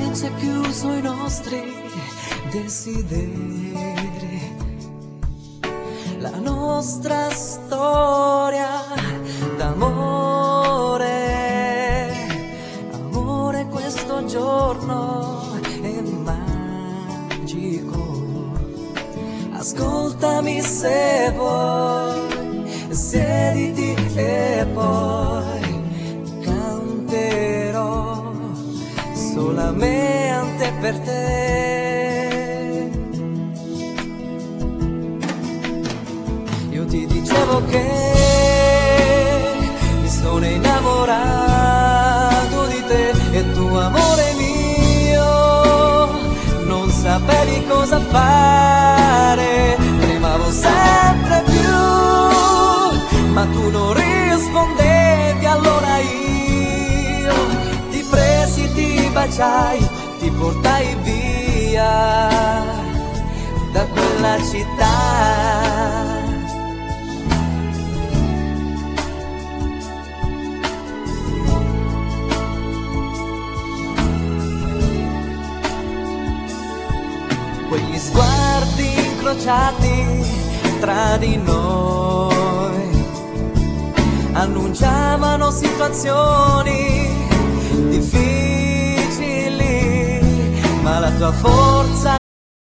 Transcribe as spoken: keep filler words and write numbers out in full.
silenzio è chiuso i nostri desideri, la nostra storia d'amore. Amore, questo giorno è magico. Ascoltami se vuoi, siediti e poi canterò solamente per te. Io ti dicevo che mi sono innamorato di te e tu, amore mio, non sapevi cosa fare. Tremavo sempre più, ma tu non rispondevi. Allora io ti presi, ti baciai, ti portai via da quella città. Quegli sguardi incrociati tra di noi annunciavano situazioni difficili, ma la tua forza